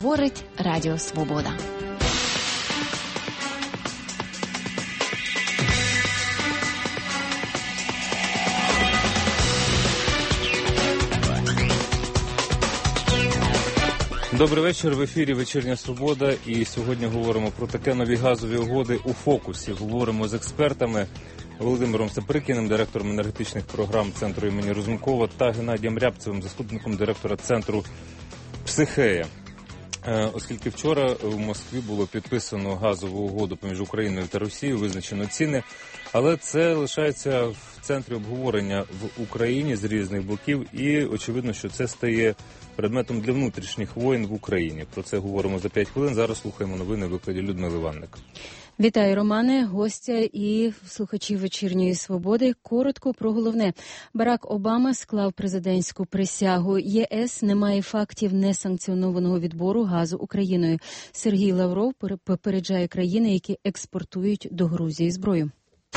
говорить Радіо Свобода. Добрий вечір, в ефірі «Вечірня Свобода», і сьогодні говоримо про таке: нові газові угоди у фокусі. Говоримо з експертами Володимиром Саприкіним, директором енергетичних програм Центру імені Розумкова, та Геннадієм Рябцевим, заступником директора Центру «Психея». Оскільки вчора у Москві було підписано газову угоду поміж Україною та Росією, визначено ціни, але це лишається в центрі обговорення в Україні з різних боків, і очевидно, що це стає предметом для внутрішніх воєн в Україні. Про це говоримо за 5 хвилин. Зараз слухаємо новини в викладі Людмили Ванник. Вітаю, Романе, гостя і слухачів «Вечірньої Свободи». Коротко про головне. Барак Обама склав президентську присягу. ЄС не має фактів несанкціонованого відбору газу Україною. Сергій Лавров попереджає країни, які експортують до Грузії зброю.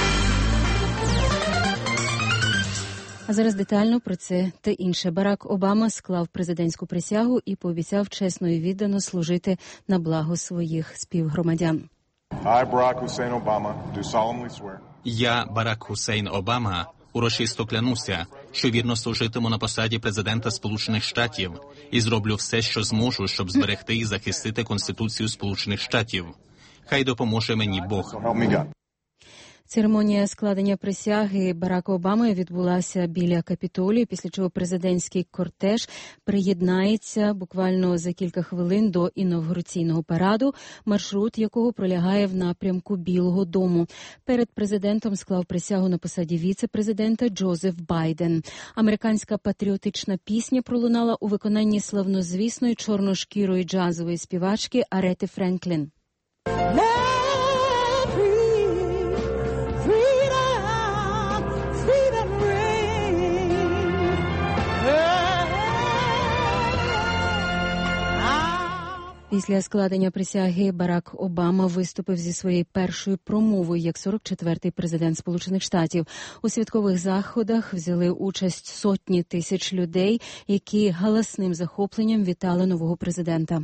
А зараз детально про це та інше. Барак Обама склав президентську присягу і пообіцяв чесно і віддано служити на благо своїх співгромадян. Я, Барак Хусейн Обама, урочисто клянуся, що вірно служитиму на посаді президента Сполучених Штатів і зроблю все, що зможу, щоб зберегти і захистити Конституцію Сполучених Штатів. Хай допоможе мені Бог. Церемонія складення присяги Барака Обами відбулася біля Капітолію, після чого президентський кортеж приєднається буквально за кілька хвилин до інавгураційного параду, маршрут якого пролягає в напрямку Білого дому. Перед президентом склав присягу на посаді віце-президента Джозеф Байден. Американська патріотична пісня пролунала у виконанні славнозвісної чорношкірої джазової співачки Арети Френклін. Після складення присяги Барак Обама виступив зі своєю першою промовою як 44-й президент Сполучених Штатів. У святкових заходах взяли участь сотні тисяч людей, які галасним захопленням вітали нового президента.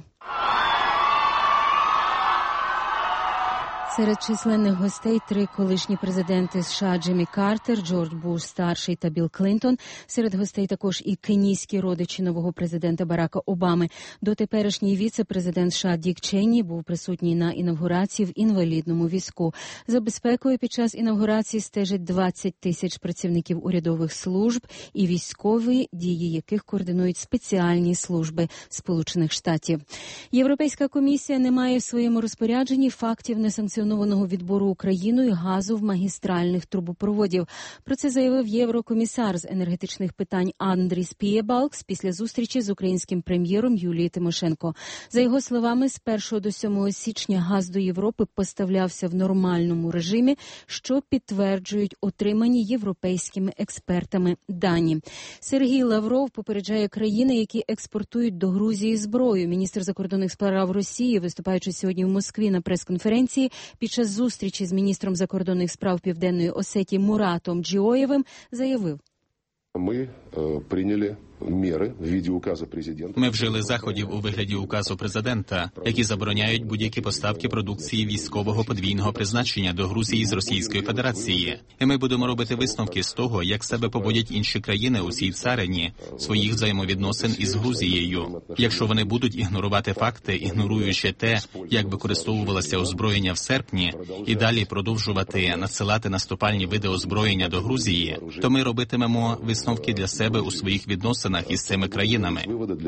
Серед численних гостей 3 колишні президенти США Джиммі Картер, Джордж Буш-старший та Білл Клінтон. Серед гостей також і кенійські родичі нового президента Барака Обами. Дотеперішній віце-президент США Дік Чейні був присутній на інавгурації в інвалідному візку. За безпекою під час інавгурації стежать 20 тисяч працівників урядових служб і військові дії яких координують спеціальні служби Сполучених Штатів. Європейська комісія не має в своєму розпорядженні фактів несанкціонованого відбору Україною газу в магістральних трубопроводів. Про це заявив єврокомісар з енергетичних питань Андріс Пієбалкс після зустрічі з українським прем'єром Юлією Тимошенко. За його словами, з 1 до 7 січня газ до Європи поставлявся в нормальному режимі, що підтверджують отримані європейськими експертами дані. Сергій Лавров попереджає країни, які експортують до Грузії зброю. Міністр закордонних справ Росії, виступаючи сьогодні в Москві на прес-конференції, під час зустрічі з міністром закордонних справ Південної Осетії Муратом Джіоєвим заявив: Ми прийняли міри в віді указу президента. Ми вжили заходів у вигляді указу президента, які забороняють будь-які поставки продукції військового подвійного призначення до Грузії з Російської Федерації. І ми будемо робити висновки з того, як себе поводять інші країни у цій царині своїх взаємовідносин із Грузією. Якщо вони будуть ігнорувати факти, ігноруючи те, як використовувалося озброєння в серпні, і далі продовжувати надсилати наступальні види озброєння до Грузії, то ми робитимемо висновки для себе у своїх відносинах із цими країнами.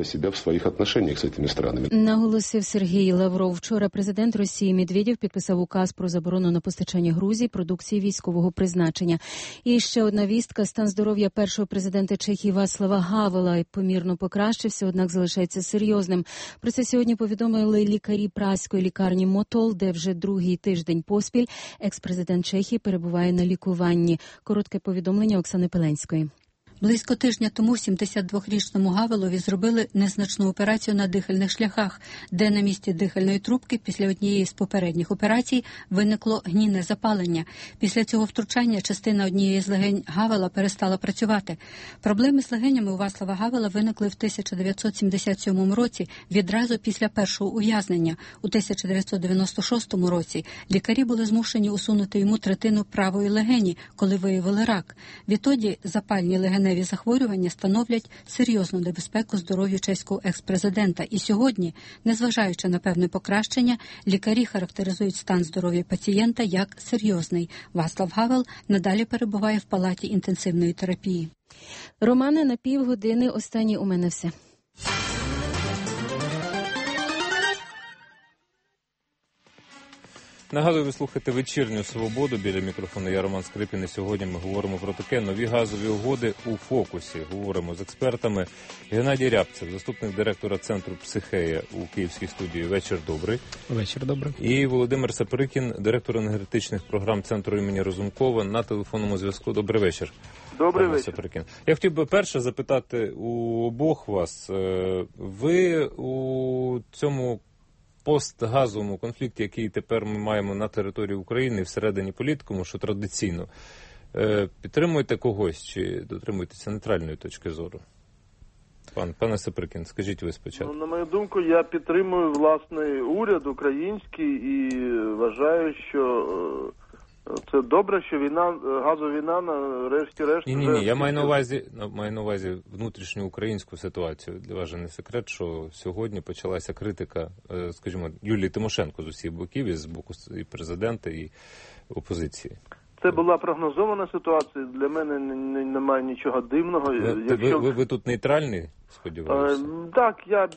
Наголосив Сергій Лавров. Вчора президент Росії Медведєв підписав указ про заборону на постачання Грузії продукції військового призначення. І ще одна вістка. Стан здоров'я першого президента Чехії Вацлава Гавела помірно покращився, однак залишається серйозним. Про це сьогодні повідомили лікарі празької лікарні Мотол, де вже другий тиждень поспіль екс-президент Чехії перебуває на лікуванні. Коротке повідомлення Оксани Пеленської. Близько тижня тому 72-річному Гавелові зробили незначну операцію на дихальних шляхах, де на місці дихальної трубки після однієї з попередніх операцій виникло гнійне запалення. Після цього втручання частина однієї з легень Гавела перестала працювати. Проблеми з легенями у Вацлава Гавела виникли в 1977 році, відразу після першого ув'язнення. У 1996 році лікарі були змушені усунути йому третину правої легені, коли виявили рак. Відтоді запальні легеневі захворювання становлять серйозну небезпеку здоров'ю чеського екс-президента. І сьогодні, незважаючи на певне покращення, лікарі характеризують стан здоров'я пацієнта як серйозний. Вацлав Гавел надалі перебуває в палаті інтенсивної терапії. Романе, на півгодини останнє у мене все. Нагадую, ви слухаєте «Вечірню свободу». Біля мікрофону я Роман Скрипін. І сьогодні ми говоримо про таке: нові газові угоди у фокусі. Говоримо з експертами. Геннадій Рябцев, заступник директора Центру «Психея» у Київській студії. Вечір добрий. Вечір добрий. І Володимир Саприкін, директор енергетичних програм Центру імені Розумкова, на телефонному зв'язку. Добрий вечір. Добрий вечір. Саприкін. Я хотів би перше запитати у обох вас. Ви у цьому постгазовому конфлікті, який тепер ми маємо на території України всередині політикуму, що традиційно, підтримуєте когось чи дотримуєтеся нейтральної точки зору? Пане Саприкін, скажіть ви спочатку. На мою думку, я підтримую власний уряд український і вважаю, що це добре, що газова війна нарешті-решт... Ні, я маю на увазі внутрішню українську ситуацію. Для вас же не секрет, що сьогодні почалася критика, скажімо, Юлії Тимошенко з усіх боків, і з боку і президента, і опозиції. Це була прогнозована ситуація, для мене немає нічого дивного. Ви тут нейтральний, сподіваюся? Так,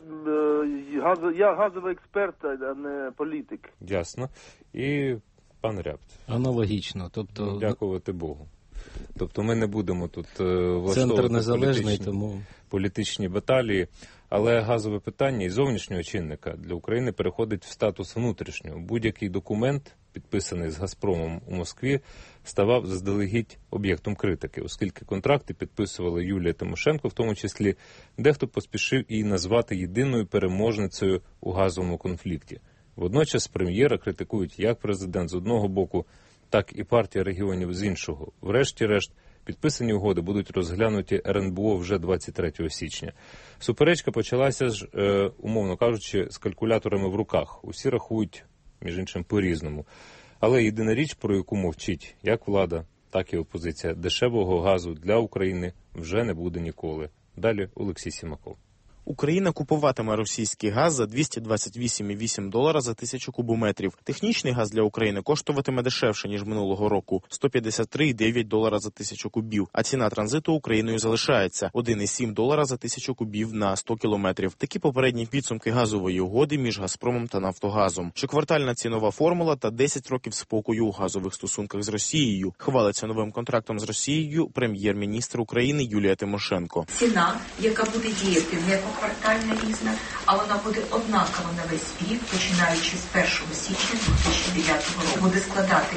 я газовий експерт, а не політик. Ясно. І пан Рябцев. Аналогічно. Тобто, дякувати Богу. Тобто ми не будемо тут Центр незалежний, тому політичні баталії, але газове питання і зовнішнього чинника для України переходить в статус внутрішнього. Будь-який документ, підписаний з «Газпромом» у Москві, ставав заздалегідь об'єктом критики, оскільки контракти підписувала Юлія Тимошенко, в тому числі дехто поспішив її назвати єдиною переможницею у газовому конфлікті. Водночас прем'єра критикують як президент з одного боку, так і партія регіонів з іншого. Врешті-решт, підписані угоди будуть розглянуті РНБО вже 23 січня. Суперечка почалася ж, умовно кажучи, з калькуляторами в руках. Усі рахують, між іншим, по-різному. Але єдина річ, про яку мовчить як влада, так і опозиція, дешевого газу для України вже не буде ніколи. Далі Олексій Сімаков. Україна купуватиме російський газ за $228,8 за 1000 кубометрів. Технічний газ для України коштуватиме дешевше, ніж минулого року – $153,9 за 1000 кубів. А ціна транзиту Україною залишається – $1,7 за 1000 кубів на 100 кілометрів. Такі попередні підсумки газової угоди між Газпромом та Нафтогазом. Щоквартальна цінова формула та 10 років спокою у газових стосунках з Росією. Хвалиться новим контрактом з Росією прем'єр-міністр України Юлія Тимошенко. Ціна, яка буде діяти не квартальна різна, а вона буде однакова на весь рік, починаючи з 1 січня 2009 року. Буде складати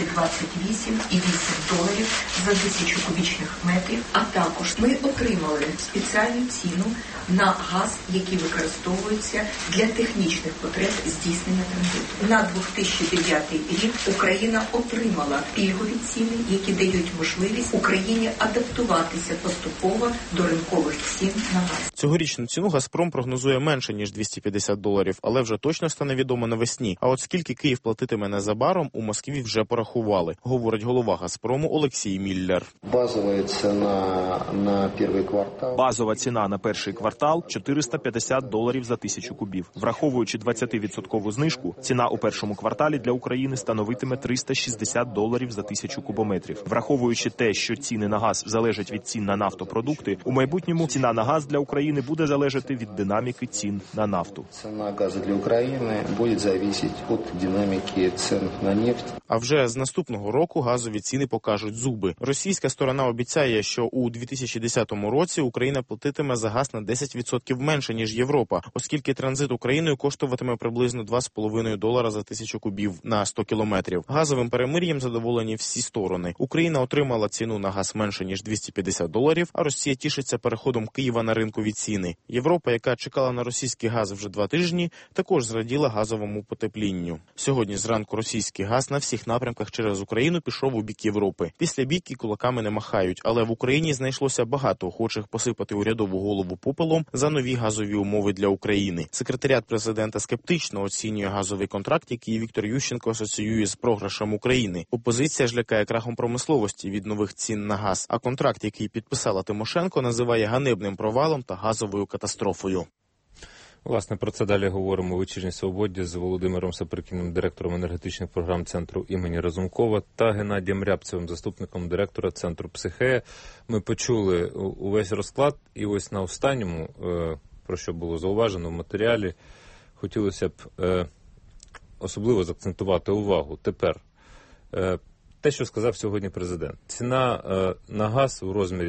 $228,8 за 1000 кубічних метрів. А також ми отримали спеціальну ціну на газ, який використовується для технічних потреб здійснення транзиту. На 2009 рік Україна отримала пільгові ціни, які дають можливість Україні адаптуватися поступово до ринкових цін на газ. Цьогорічну ціну Газпром прогнозує менше, ніж $250, але вже точно стане відомо навесні. А от скільки Київ платитиме незабаром, у Москві вже порахували, говорить голова Газпрому Олексій Міллер. Базова ціна на перший квартал – $450 за 1000 кубів. Враховуючи 20% знижку, ціна у першому кварталі для України становитиме $360 за 1000 кубометрів. Враховуючи те, що ціни на газ залежать від цін на нафтопродукти, у майбутньому ціна на газ для України буде залежати від динаміки цін на нафту. Ціна газу для України буде залежати від динаміки цін на нефть. А вже з наступного року газові ціни покажуть зуби. Російська сторона обіцяє, що у 2010 році Україна платитиме за газ на 10% менше, ніж Європа, оскільки транзит Україною коштуватиме приблизно $2,5 за 1000 кубів на 100 кілометрів. Газовим перемир'ям задоволені всі сторони. Україна отримала ціну на газ менше, ніж $250, а Росія тішиться переходом Києва на ринкові ціни. Європа, яка чекала на російський газ вже 2 тижні, також зраділа газовому потеплінню. Сьогодні зранку російський газ на всіх напрямках через Україну пішов у бік Європи. Після бійки кулаками не махають, але в Україні знайшлося багато охочих посипати урядову голову попелом за нові газові умови для України. Секретаріат президента скептично оцінює газовий контракт, який Віктор Ющенко асоціює з програшем України. Опозиція ж лякає крахом промисловості від нових цін на газ, а контракт, який підписала Тимошенко, називає ганебним провалом та газовою катастрофою. Власне, про це далі говоримо у «Вечірній Свободі» з Володимиром Саприкіним, директором енергетичних програм Центру імені Разумкова, та Геннадієм Рябцевим, заступником директора Центру «Психея». Ми почули увесь розклад, і ось на останньому, про що було зауважено в матеріалі, хотілося б особливо заакцентувати увагу. Тепер, те, що сказав сьогодні президент. Ціна на газ у розмірі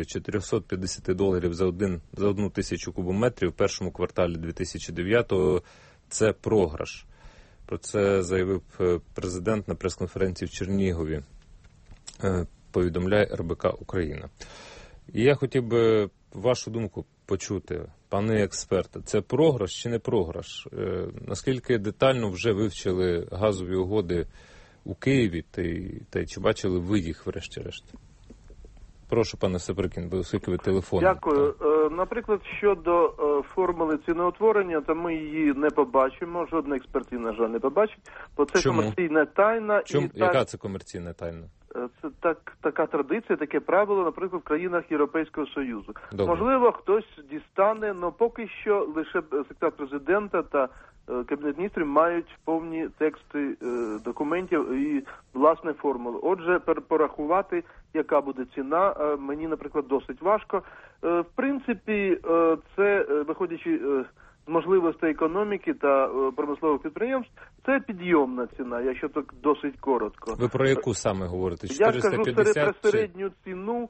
$450 за 1 тисячу кубометрів в першому кварталі 2009-го – це програш. Про це заявив президент на прес-конференції в Чернігові, повідомляє РБК Україна. І я хотів би вашу думку почути, пане експерте. Це програш чи не програш? Наскільки детально вже вивчили газові угоди у Києві, та чи бачили ви їх врешті-решт? Прошу, пане Саприкін, оскільки ви телефон. Дякую. Наприклад, щодо формули ціноутворення, то ми її не побачимо, жодна експертів, на жаль, не побачить, бо це комерційна тайна. Яка це комерційна тайна? Це така традиція, таке правило, наприклад, в країнах Європейського Союзу. Добре. Можливо, хтось дістане, але поки що лише секретар президента та Кабінет міністрів мають повні тексти документів і власне формули. Отже, порахувати, яка буде ціна, мені, наприклад, досить важко. В принципі, це, виходячи з можливостей економіки та промислових підприємств, це підйомна ціна, якщо так досить коротко. Ви про яку саме говорите? 450 Я скажу про середню ціну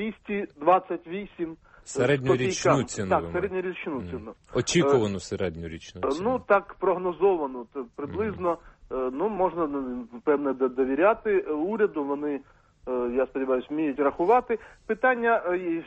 228. Середньорічну ціну. Так, середньорічну ціну. Очікувану середньорічну ціну. Ну, так, прогнозовану. Приблизно, можна, певне, довіряти уряду. Вони, я сподіваюся, вміють рахувати. Питання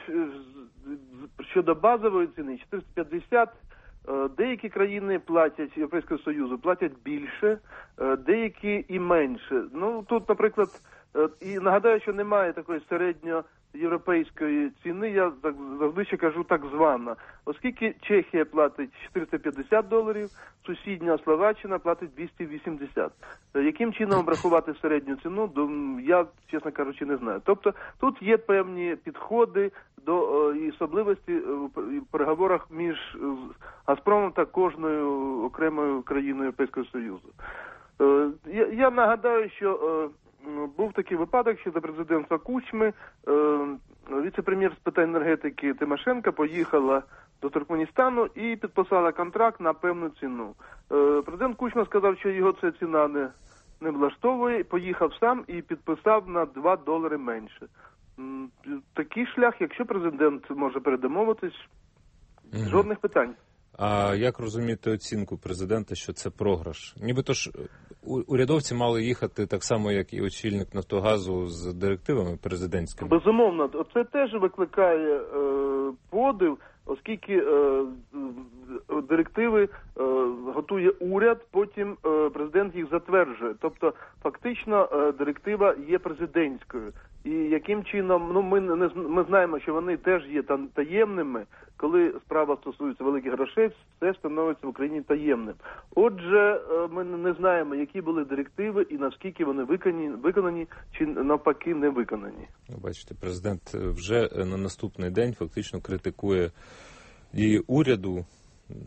щодо базової ціни 450. Деякі країни платять, Європейського Союзу, платять більше, деякі і менше. Ну, тут, наприклад, і нагадаю, що немає такої середньоєвропейської ціни, я завжди ще кажу так звана. Оскільки Чехія платить $450, сусідня Словаччина платить 280. Яким чином обрахувати середню ціну, я, чесно кажучи, не знаю. Тобто тут є певні підходи до і особливості в переговорах між Газпромом та кожною окремою країною Європейського Союзу. Я нагадаю, що був такий випадок, що до президентства Кучми віце-прем'єр з питань енергетики Тимошенко поїхала до Туркменістану і підписала контракт на певну ціну. Президент Кучма сказав, що його ця ціна не влаштовує, поїхав сам і підписав на $2 менше. Такий шлях, якщо президент може передомовитись, жодних питань. А як розуміти оцінку президента, що це програш? Нібито ж урядовці мали їхати так само, як і очільник Нафтогазу з директивами президентськими? Безумовно. Це теж викликає подив, оскільки директиви готує уряд, потім президент їх затверджує. Тобто, фактично, директива є президентською. І яким чином, ми знаємо, що вони теж є таємними, коли справа стосується великих грошей, все становиться в Україні таємним. Отже, ми не знаємо, які були директиви і наскільки вони виконані чи навпаки не виконані. Бачите, президент вже на наступний день фактично критикує дії уряду,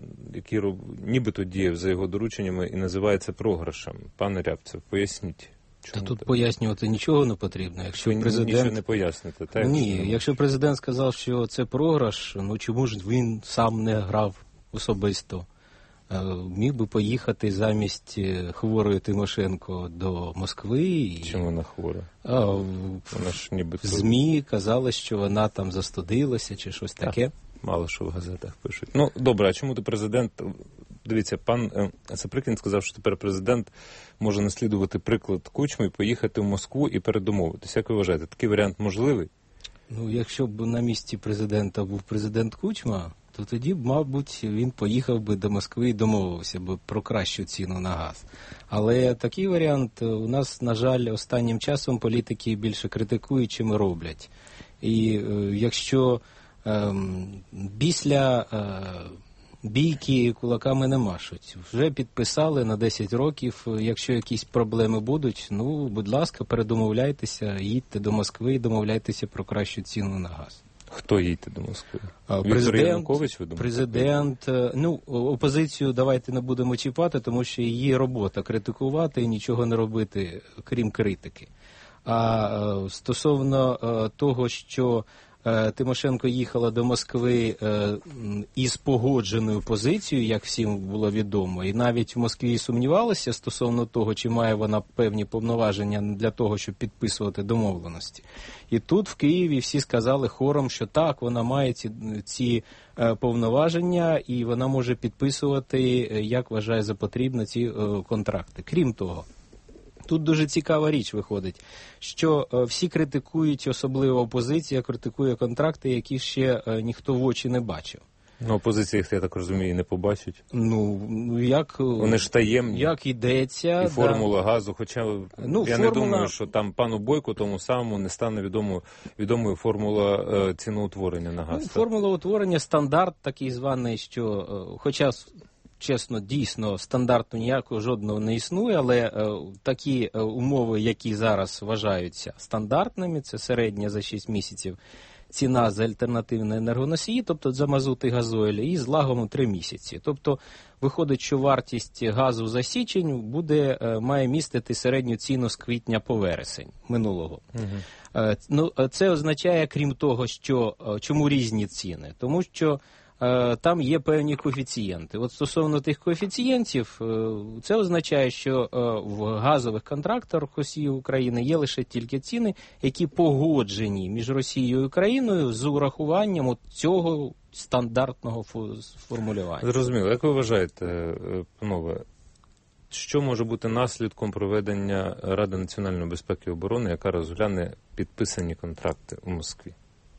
який нібито діяв за його дорученнями і називається програшем. Пане Рябцев, поясніть. Та тут пояснювати нічого не потрібно. Якщо президент... Нічого не поясните, так? Ні, якщо президент сказав, що це програш, ну чому ж він сам не грав особисто? Міг би поїхати замість хворої Тимошенко до Москви. Чому вона хвора? Вона ж ніби... В ЗМІ казали, що вона там застудилася чи щось таке. Мало що в газетах пишуть. Ну, добре, а чому ти президент... Дивіться, пан Саприкін сказав, що тепер президент може наслідувати приклад Кучми і поїхати в Москву і передомовитися. Як ви вважаєте, такий варіант можливий? Ну, якщо б на місці президента був президент Кучма, то тоді, мабуть, він поїхав би до Москви і домовився б про кращу ціну на газ. Але такий варіант у нас, на жаль, останнім часом політики більше критикують, чим роблять. І якщо після бійки кулаками не машуть, вже підписали на 10 років, якщо якісь проблеми будуть, ну, будь ласка, передомовляйтеся, їдьте до Москви і домовляйтеся про кращу ціну на газ. Хто їде до Москви? Віктор Янукович, ви думаєте? Президент. Ну, опозицію давайте не будемо чіпати, тому що її робота критикувати і нічого не робити, крім критики. А стосовно того, що Тимошенко їхала до Москви із погодженою позицією, як всім було відомо, і навіть в Москві сумнівалися стосовно того, чи має вона певні повноваження для того, щоб підписувати домовленості. І тут в Києві всі сказали хором, що так, вона має ці повноваження і вона може підписувати, як вважає за потрібне, ці контракти. Крім того, тут дуже цікава річ виходить, що всі критикують, особливо опозиція, критикує контракти, які ще ніхто в очі не бачив. Ну, опозиція їх, я так розумію, не побачить. Ну, як... Вони ж таємні. Як йдеться... І формула газу, хоча я не думаю, що там пану Бойку тому самому не стане відомою формула ціноутворення на газ. Формула утворення, стандарт такий званий, що хоча... Чесно, дійсно, стандарту ніякого жодного не існує, але такі умови, які зараз вважаються стандартними, це середня за 6 місяців ціна за альтернативні енергоносії, тобто за мазут і газойль, і з лагом 3 місяці. Тобто виходить, що вартість газу за січень має містити середню ціну з квітня по вересень минулого. Ну, це означає, крім того, що чому різні ціни? Тому що там є певні коефіцієнти. От стосовно тих коефіцієнтів, це означає, що в газових контрактах Росії України є лише тільки ціни, які погоджені між Росією і Україною з урахуванням цього стандартного формулювання. Зрозуміло. Як ви вважаєте, панове, що може бути наслідком проведення Ради національної безпеки і оборони, яка розгляне підписані контракти у Москві?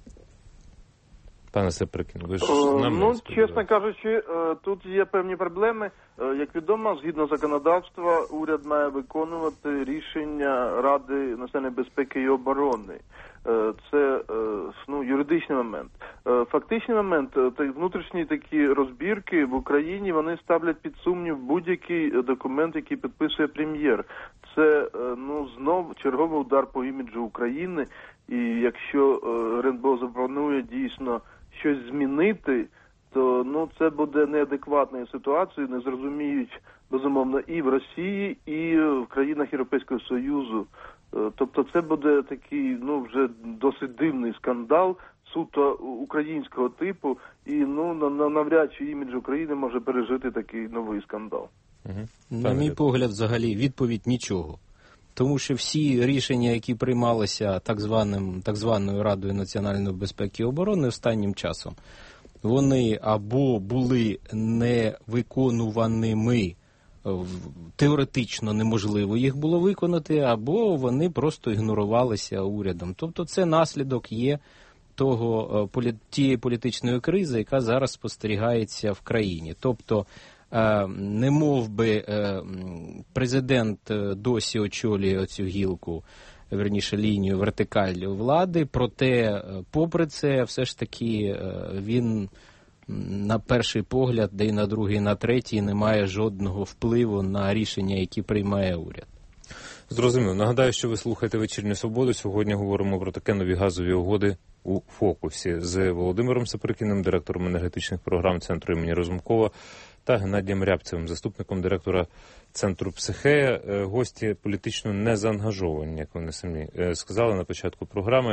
Пане Саприкін, ви ж нам ну, чесно кажучи, тут є певні проблеми. Як відомо, згідно законодавства, уряд має виконувати рішення Ради національної безпеки і оборони. Це юридичний момент. Фактичний момент, внутрішні такі розбірки в Україні, вони ставлять під сумнів будь-який документ, який підписує прем'єр. Це, знов черговий удар по іміджу України. І якщо РНБО запропонує дійсно щось змінити, то це буде неадекватною ситуацією, не зрозуміють, безумовно, і в Росії, і в країнах Європейського Союзу. Тобто це буде такий, вже досить дивний скандал, суто українського типу, і, навряд чи імідж України може пережити такий новий скандал. На мій погляд, взагалі, відповідь нічого. Тому що всі рішення, які приймалися так званою Радою національної безпеки і оборони останнім часом, вони або були невиконуваними, теоретично неможливо їх було виконати, або вони просто ігнорувалися урядом. Тобто це наслідок є тієї політичної кризи, яка зараз спостерігається в країні. Тобто не мов би президент досі очолює оцю гілку, верніше лінію вертикаль влади, проте попри це все ж таки він на перший погляд, де й на другий, і на третій не має жодного впливу на рішення, які приймає уряд. Зрозуміло. Нагадаю, що ви слухаєте «Вечірню Свободу». Сьогодні говоримо про такі нові газові угоди у фокусі з Володимиром Саприкіним, директором енергетичних програм Центру імені Разумкова, та Геннадієм Рябцевим, заступником директора центру «Психея». Гості політично не заангажовані, як вони самі сказали на початку програми.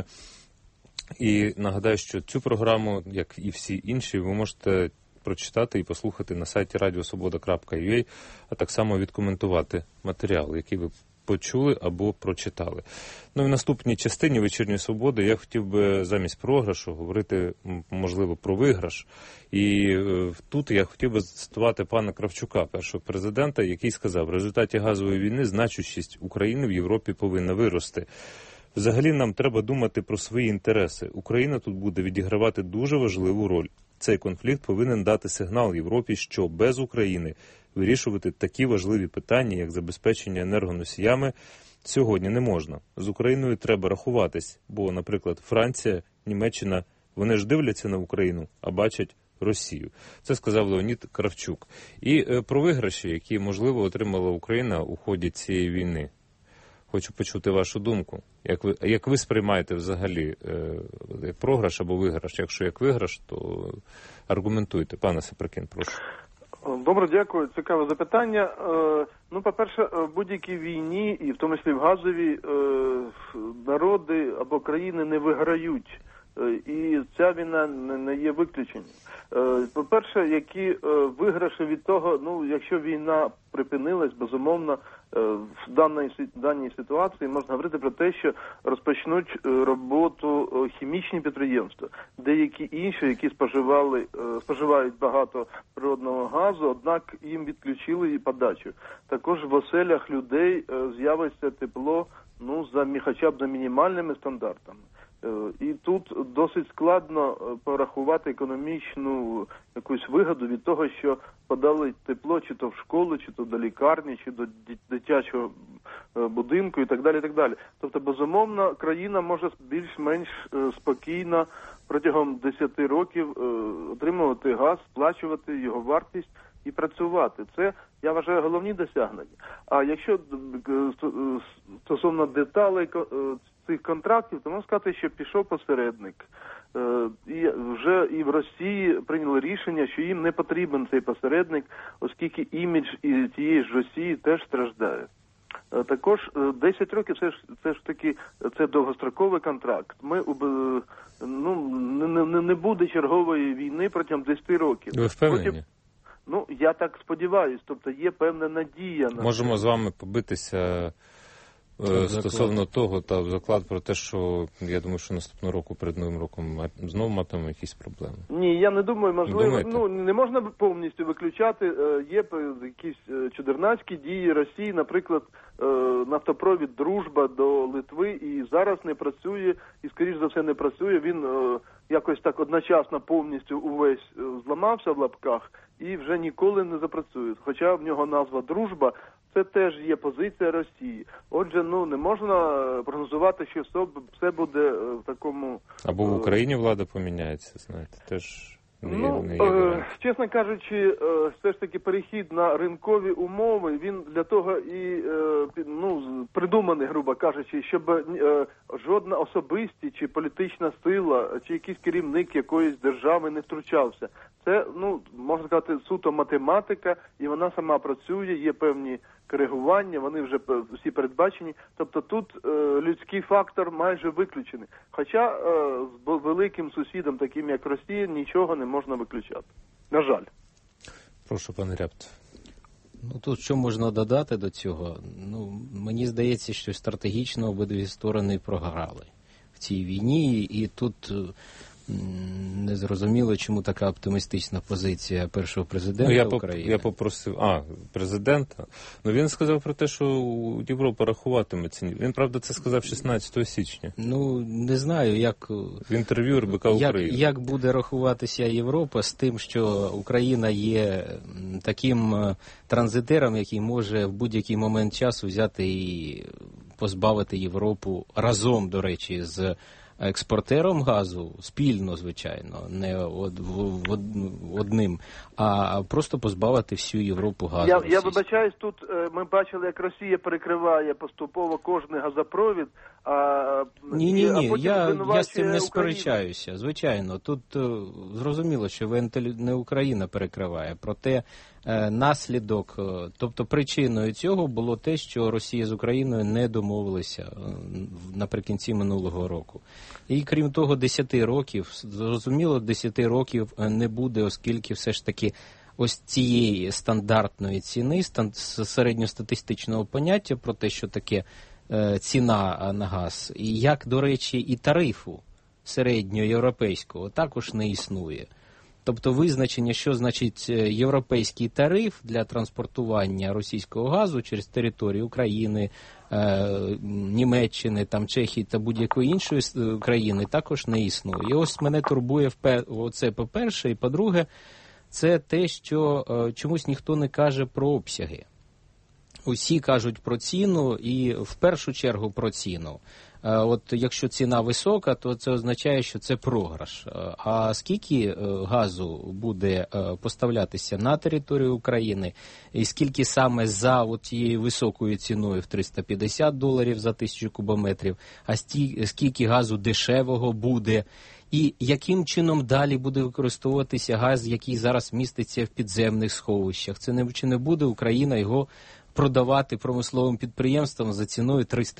І нагадаю, що цю програму, як і всі інші, ви можете прочитати і послухати на сайті radiosvoboda.ua, а так само відкоментувати матеріал, який ви почули або прочитали. Ну і в наступній частині «Вечірньої свободи» я хотів би замість програшу говорити, можливо, про виграш. І тут я хотів би цитувати пана Кравчука, першого президента, який сказав: в результаті газової війни значущість України в Європі повинна вирости. Взагалі нам треба думати про свої інтереси. Україна тут буде відігравати дуже важливу роль. Цей конфлікт повинен дати сигнал Європі, що без України вирішувати такі важливі питання, як забезпечення енергоносіями, сьогодні не можна. З Україною треба рахуватись, бо, наприклад, Франція, Німеччина, вони ж дивляться на Україну, а бачать Росію. Це сказав Леонід Кравчук. І про виграші, які, можливо, отримала Україна у ході цієї війни. Хочу почути вашу думку. Як ви сприймаєте взагалі програш або виграш? Якщо як виграш, то аргументуйте. Пане Сапракін, прошу. Добре, дякую. Цікаве запитання. Ну, по-перше, в будь-якій війні, і в тому числі в газовій, народи або країни не виграють. І ця війна не є виключенням. По-перше, які виграші від того, ну, якщо війна припинилась, безумовно, в даній ситуації можна говорити про те, що розпочнуть роботу хімічні підприємства, деякі інші, які споживають багато природного газу, однак їм відключили і подачу. Також в оселях людей з'явиться тепло, ну, хоча б за мінімальними стандартами. І тут досить складно порахувати економічну якусь вигоду від того, що подали тепло чи то в школу, чи то до лікарні, чи до дитячого будинку і так далі, і так далі. Тобто, безумовно, країна може більш-менш спокійно протягом 10 років отримувати газ, сплачувати його вартість і працювати. Це, я вважаю, головні досягнення. А якщо стосовно деталей цих контрактів, то можна сказати, що пішов посередник. І вже і в Росії прийняли рішення, що їм не потрібен цей посередник, оскільки імідж і тієї ж Росії теж страждає. Також 10 років це ж таки це довгостроковий контракт. Не буде чергової війни протягом 10 років. Ви впевнені? Ну, я так сподіваюся, тобто є певна надія на можемо з вами побитися стосовно того, та заклад про те, що я думаю, що наступного року, перед Новим роком, знову матимемо якісь проблеми. Ні, я не думаю, можливо, не можна повністю виключати. Є якісь чудернацькі дії Росії, наприклад, нафтопровід «Дружба» до Литви і зараз не працює, і скоріш за все не працює. Він якось так одночасно повністю увесь зламався в лапках і вже ніколи не запрацює. Хоча в нього назва «Дружба», це теж є позиція Росії. Отже, не можна прогнозувати, що все буде в такому... Або в Україні влада поміняється, знаєте, теж чесно кажучи, все ж таки перехід на ринкові умови, він для того і придуманий, грубо кажучи, щоб жодна особистість чи політична сила, чи якийсь керівник якоїсь держави не втручався. Це, можна сказати, суто математика, і вона сама працює, є певні коригування, вони вже всі передбачені. Тобто тут людський фактор майже виключений. Хоча з великим сусідом, таким як Росія, нічого не можна виключати. На жаль. Прошу, пане Рябцев. Тут що можна додати до цього? Мені здається, що стратегічно обидві сторони програли в цій війні, і тут не зрозуміло, чому така оптимістична позиція першого президента України. Я попросив, президента, він сказав про те, що Європа рахуватиме ціні. Він, правда, це сказав 16 січня. Не знаю, як... В інтерв'ю РБК України. Як буде рахуватися Європа з тим, що Україна є таким транзитером, який може в будь-який момент часу взяти і позбавити Європу разом, до речі, з експортером газу, спільно, звичайно, не одним, а просто позбавити всю Європу газу. Я вибачаюсь, тут ми бачили, як Росія перекриває поступово кожний газопровід, Ні, я з цим не сперечаюся, звичайно. Тут зрозуміло, що не Україна перекриває, проте Наслідок, тобто причиною цього було те, що Росія з Україною не домовилися наприкінці минулого року. І крім того, 10 років, зрозуміло, 10 років не буде, оскільки все ж таки ось цієї стандартної ціни, середньостатистичного поняття про те, що таке ціна на газ, і як, до речі, і тарифу середньоєвропейського також не існує. Тобто визначення, що значить європейський тариф для транспортування російського газу через територію України, Німеччини, там, Чехії та будь-якої іншої країни, також не існує. І ось мене турбує це по-перше, і по-друге, це те, що чомусь ніхто не каже про обсяги. Усі кажуть про ціну і в першу чергу про ціну. От якщо ціна висока, то це означає, що це програш. А скільки газу буде поставлятися на територію України, і скільки саме за тією високою ціною в $350 за 1000 кубометрів, а скільки газу дешевого буде, і яким чином далі буде використовуватися газ, який зараз міститься в підземних сховищах. Це чи не буде Україна його продавати промисловим підприємствам за ціною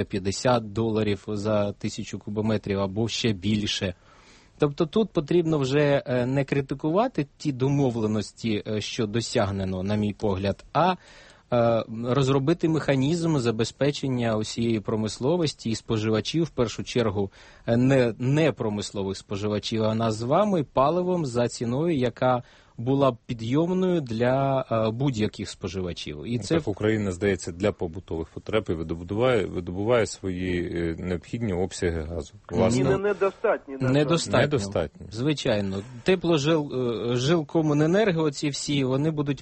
$350 за 1000 кубометрів або ще більше. Тобто тут потрібно вже не критикувати ті домовленості, що досягнено, на мій погляд, а розробити механізм забезпечення усієї промисловості і споживачів, в першу чергу не промислових споживачів, а нас з вами паливом за ціною, яка була б підйомною для будь-яких споживачів. І це так Україна, здається, для побутових потреб і видобуває свої необхідні обсяги газу. Власне, недостатні. Звичайно. Тепложилкомуненерго, ці всі, вони будуть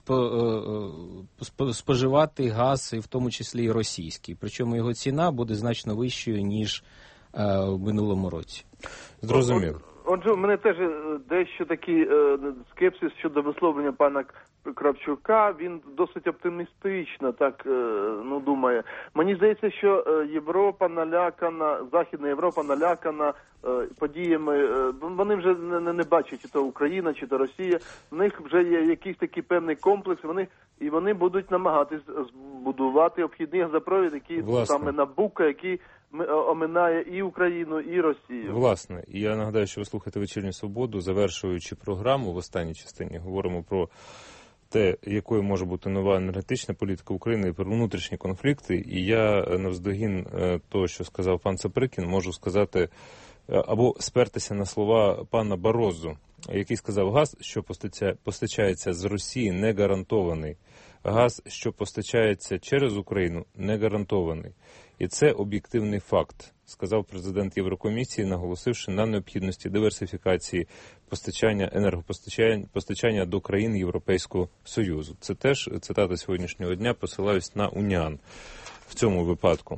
споживати газ, і в тому числі і російський. Причому його ціна буде значно вищою, ніж в минулому році. Зрозуміло. Отже, у мене теж дещо такий скепсис щодо висловлення пана Кравчука. Він досить оптимістично так думає. Мені здається, що Європа налякана, Західна Європа налякана подіями. Вони вже не бачать, чи то Україна, чи то Росія. В них вже є якийсь такий певний комплекс. Вони будуть намагатись збудувати обхідний газопровід, який саме Набуко, який оминає і Україну, і Росію. Власне, і я нагадаю, що ви слухаєте «Вечірню Свободу», завершуючи програму в останній частині, говоримо про те, якою може бути нова енергетична політика України і про внутрішні конфлікти. І я навздогін того, що сказав пан Саприкін, можу сказати або спертися на слова пана Барозу, який сказав: газ, що постачається з Росії, не гарантований. Газ, що постачається через Україну, не гарантований. І це об'єктивний факт, сказав президент Єврокомісії, наголосивши на необхідності диверсифікації енергопостачання до країн Європейського Союзу. Це теж цитата сьогоднішнього дня, посилаюсь на Уніан в цьому випадку.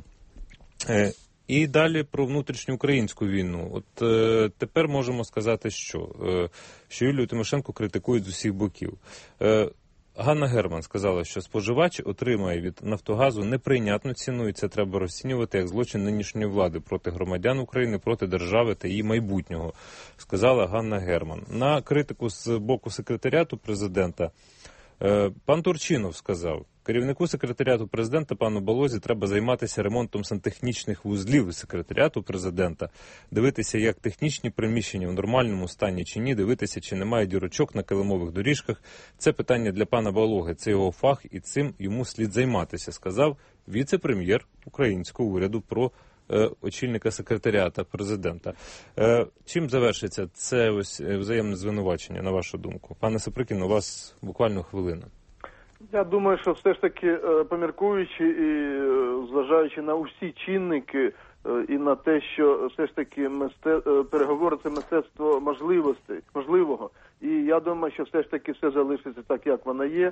І далі про внутрішню українську війну. От тепер можемо сказати, що Юлію Тимошенко критикують з усіх боків. Ганна Герман сказала, що споживач отримає від «Нафтогазу» неприйнятну ціну, і це треба розцінювати як злочин нинішньої влади проти громадян України, проти держави та її майбутнього, сказала Ганна Герман. На критику з боку секретаріату президента пан Турчинов сказав: керівнику секретаріату президента пану Балозі треба займатися ремонтом сантехнічних вузлів секретаріату президента, дивитися, як технічні приміщення в нормальному стані чи ні, дивитися, чи немає дірочок на килимових доріжках. Це питання для пана Балоги, це його фах, і цим йому слід займатися, сказав віце-прем'єр українського уряду про очільника секретаріата президента. Чим завершиться це ось взаємне звинувачення, на вашу думку? Пане Саприкін, у вас буквально хвилина. Я думаю, що все ж таки, поміркуючи і зважаючи на усі чинники і на те, що все ж таки переговори – це мистецтво можливого. І я думаю, що все ж таки все залишиться так, як воно є.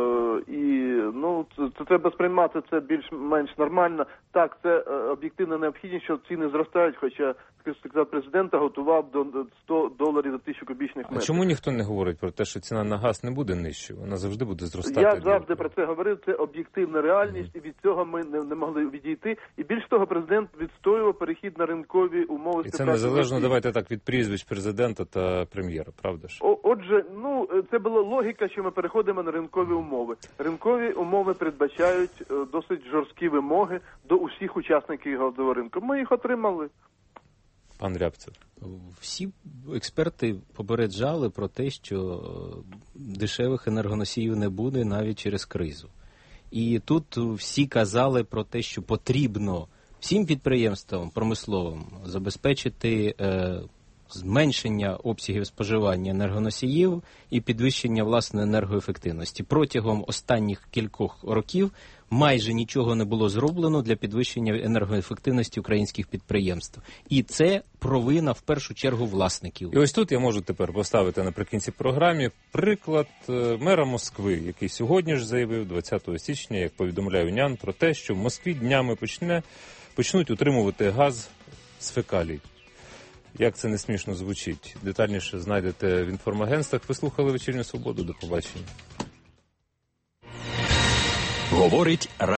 І це треба сприймати це більш-менш нормально. Так, це об'єктивна необхідність, що ціни зростають, хоча секретар президента готував до $100 за 1000 кубічних метрів. А чому ніхто не говорить про те, що ціна на газ не буде нижчою? Вона завжди буде зростати. Я завжди про це говорив. Це об'єктивна реальність, і від цього ми не могли відійти. І більш того, президент відстоював перехід на ринкові умови. І це незалежно, давайте так, від прізвищ президента та прем'єра, правда ж? Отже, це була логіка, що ми переходимо на ринкові умови. Ринкові умови передбачають досить жорсткі вимоги до усіх учасників газового ринку. Ми їх отримали. Пан Рябцев. Всі експерти попереджали про те, що дешевих енергоносіїв не буде навіть через кризу. І тут всі казали про те, що потрібно всім підприємствам промисловим забезпечити зменшення обсягів споживання енергоносіїв і підвищення власної енергоефективності. Протягом останніх кількох років майже нічого не було зроблено для підвищення енергоефективності українських підприємств. І це провина в першу чергу власників. І ось тут я можу тепер поставити наприкінці програми приклад мера Москви, який сьогодні ж заявив 20 січня, як повідомляє УНЯН, про те, що в Москві днями почнуть утримувати газ з фекалій. Як це не смішно звучить? Детальніше знайдете в інформагентствах. Ви слухали «Вечірню Свободу». До побачення. Говорить